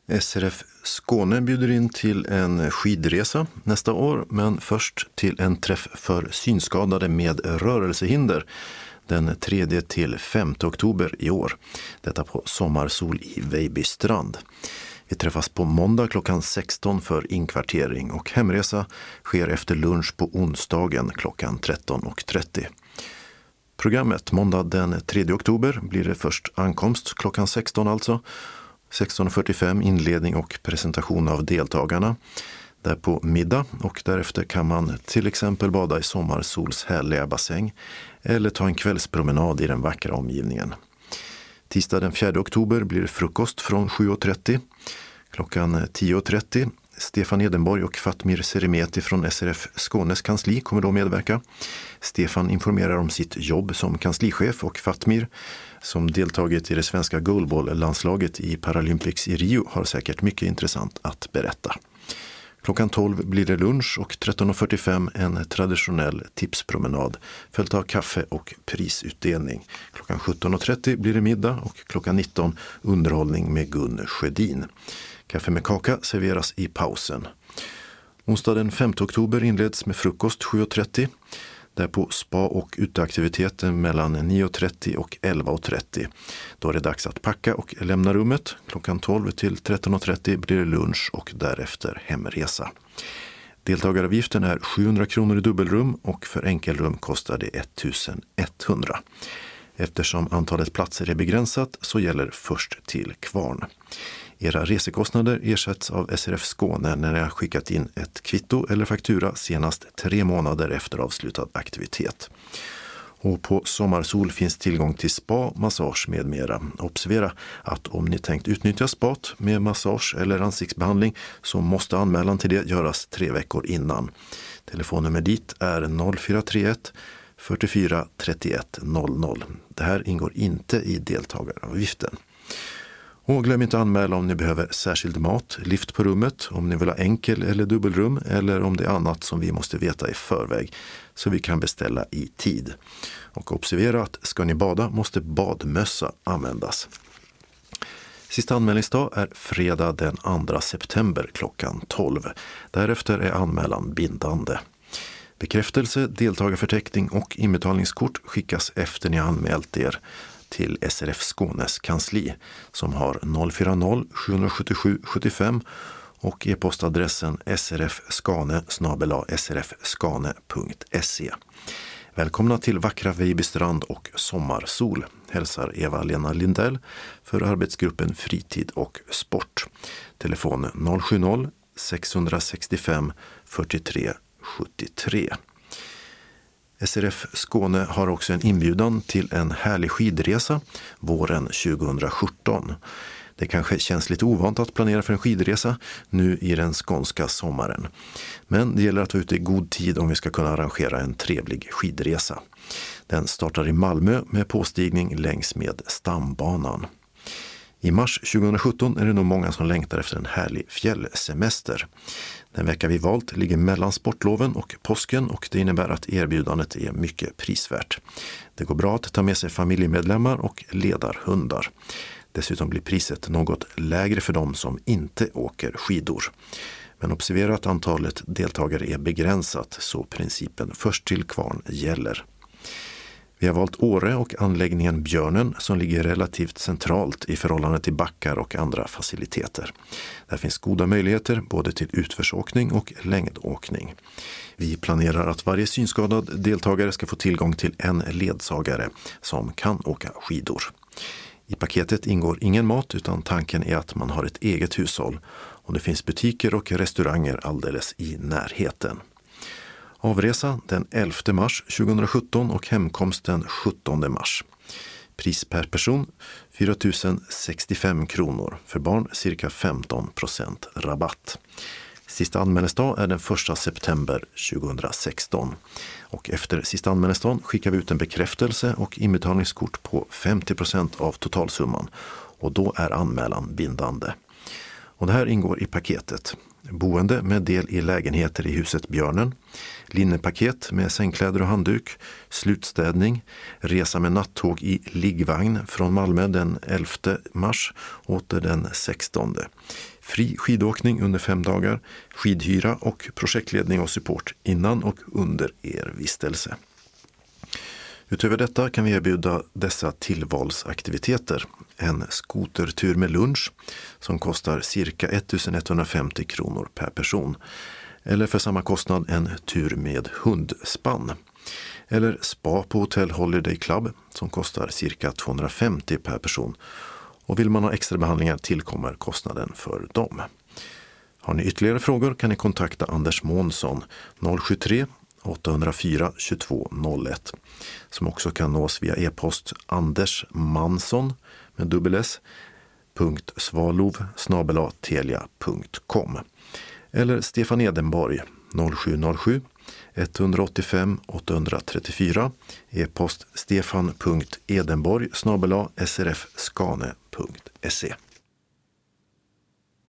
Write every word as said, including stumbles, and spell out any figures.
S R F Skåne bjuder in till en skidresa nästa år, men först till en träff för synskadade med rörelsehinder den tredje till femte oktober i år. Detta på Sommarsol i Vejbystrand. Vi träffas på måndag klockan sexton för inkvartering och hemresa sker efter lunch på onsdagen klockan tretton trettio. Programmet måndag den tredje oktober blir det först ankomst klockan sexton alltså. sexton fyrtiofem inledning och presentation av deltagarna. Där på middag och därefter kan man till exempel bada i Sommarsols härliga bassäng eller ta en kvällspromenad i den vackra omgivningen. Tisdag den fjärde oktober blir det frukost från sju trettio. Klockan tio trettio Stefan Edenborg och Fatmir Seremeti från S R F Skånes kansli kommer då medverka. Stefan informerar om sitt jobb som kanslichef och Fatmir, som deltagit i det svenska goalball-landslaget i Paralympics i Rio, har säkert mycket intressant att berätta. Klockan tolv blir det lunch och tretton fyrtiofem en traditionell tipspromenad följt av kaffe och prisutdelning. Klockan sjutton trettio blir det middag och klockan nitton underhållning med Gun Sjödin. Kaffe med kaka serveras i pausen. Onsdag den femte oktober inleds med frukost sju trettio. Därpå spa- och uteaktiviteter mellan nio trettio och elva trettio. Då är det dags att packa och lämna rummet. Klockan tolv till tretton trettio blir det lunch och därefter hemresa. Deltagaravgiften är sjuhundra kronor i dubbelrum och för enkelrum kostar det ettusen etthundra. Eftersom antalet platser är begränsat så gäller först till kvarn. Era resekostnader ersätts av S R F Skåne när ni har skickat in ett kvitto eller faktura senast tre månader efter avslutad aktivitet. Och på Sommarsol finns tillgång till spa, massage med mera. Observera att om ni tänkt utnyttja spat med massage eller ansiktsbehandling så måste anmälan till det göras tre veckor innan. Telefonnummer dit är noll fyra tre ett fyrtiofyra trettioett noll noll. Det här ingår inte i deltagaravgiften. Och glöm inte anmäla om ni behöver särskild mat, lift på rummet, om ni vill ha enkel eller dubbelrum eller om det är annat som vi måste veta i förväg så vi kan beställa i tid. Och observera att ska ni bada måste badmössa användas. Sista anmälningsdag är fredag den andra september klockan tolv. Därefter är anmälan bindande. Bekräftelse, deltagarförteckning och inbetalningskort skickas efter ni anmält er till S R F Skånes kansli som har noll fyra noll sju sju sju sju fem och e-postadressen srfskane snabel-a srfskane punkt se. Välkomna till vackra Vejbystrand och Sommarsol, hälsar Eva-Lena Lindell för arbetsgruppen Fritid och Sport. Telefon noll sju noll sex sex fem fyrtiotre sjuttiotre. S R F Skåne har också en inbjudan till en härlig skidresa våren tjugosjutton. Det kanske känns lite ovant att planera för en skidresa nu i den skånska sommaren. Men det gäller att vara ute i god tid om vi ska kunna arrangera en trevlig skidresa. Den startar i Malmö med påstigning längs med stambanan. I mars tjugosjutton är det nog många som längtar efter en härlig fjällsemester. Den vecka vi valt ligger mellan sportloven och påsken och det innebär att erbjudandet är mycket prisvärt. Det går bra att ta med sig familjemedlemmar och ledarhundar. Dessutom blir priset något lägre för dem som inte åker skidor. Men observera att antalet deltagare är begränsat så principen först till kvarn gäller. Vi har valt Åre och anläggningen Björnen som ligger relativt centralt i förhållande till backar och andra faciliteter. Där finns goda möjligheter både till utförsåkning och längdåkning. Vi planerar att varje synskadad deltagare ska få tillgång till en ledsagare som kan åka skidor. I paketet ingår ingen mat utan tanken är att man har ett eget hushåll och det finns butiker och restauranger alldeles i närheten. Avresa den elfte mars tjugosjutton och hemkomst den sjuttonde mars. Pris per person fyra tusen sextiofem kronor. För barn cirka femton procent rabatt. Sista anmälningsdag är den första september tjugosexton. Och efter sista anmälningsdagen skickar vi ut en bekräftelse och inbetalningskort på femtio procent av totalsumman. Och då är anmälan bindande. Och det här ingår i paketet. Boende med del i lägenheter i huset Björnen, linnepaket med sängkläder och handduk, slutstädning, resa med nattåg i liggvagn från Malmö den elfte mars åter den sextonde. Fri skidåkning under fem dagar, skidhyra och projektledning och support innan och under er vistelse. Utöver detta kan vi erbjuda dessa tillvalsaktiviteter. En skotertur med lunch som kostar cirka ettusenetthundrafemtio kronor per person. Eller för samma kostnad en tur med hundspann. Eller spa på Hotel Holiday Club som kostar cirka tvåhundrafemtio per person. Och vill man ha extra behandlingar tillkommer kostnaden för dem. Har ni ytterligare frågor kan ni kontakta Anders Månsson noll sju tre åtta noll fyra tjugotvå noll ett som också kan nås via e-post andersmansson med dubbel s punkt svalov snabel-a telia punkt com eller Stefan Edenborg noll sju noll sju ett åtta fem åtta tre fyra e-post stefan punkt edenborg snabel-a srfskane punkt se.